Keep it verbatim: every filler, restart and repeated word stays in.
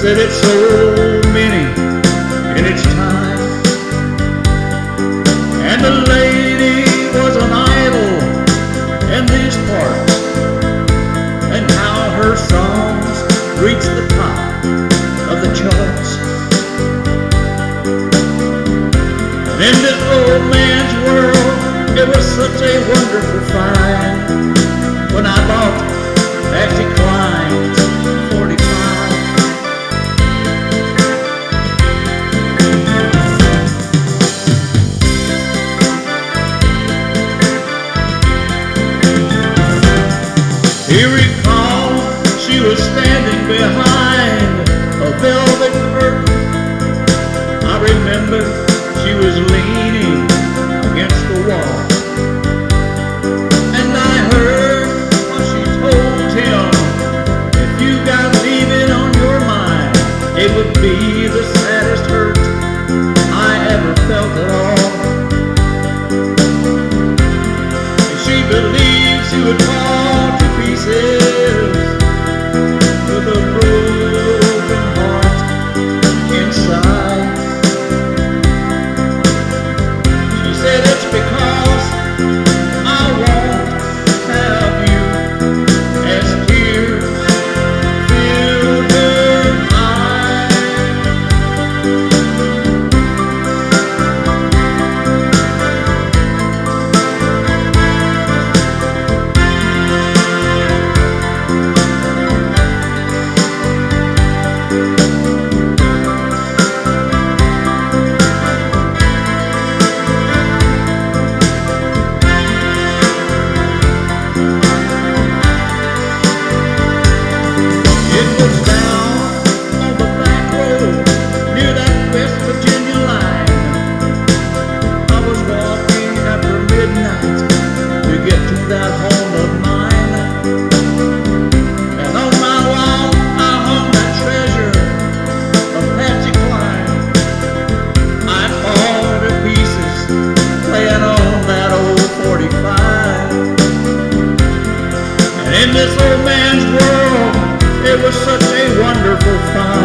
said it so many in its time, and the lady was an idol in these parts, and how her songs reached the top of the charts. And in this old man's world, it was such a wonderful find when I bought Patsy Cline's forty-five. He recalled she was standing behind a velvet curtain. I remember she was leaning against the wall, and I heard what she told him: if you got leaving on your mind, it would be the saddest hurt I ever felt at all. And she believes she would fall to pieces with a broken heart inside. She said it's because I won't have you, as tears filled her eyes. It was down on the back road near that West Virginia line. I was walking after midnight to get to that home of mine, and on my wall I hung that treasure of Patsy Cline. I fall to pieces playing on that old forty-five, and in this old man's world, it was such a wonderful find.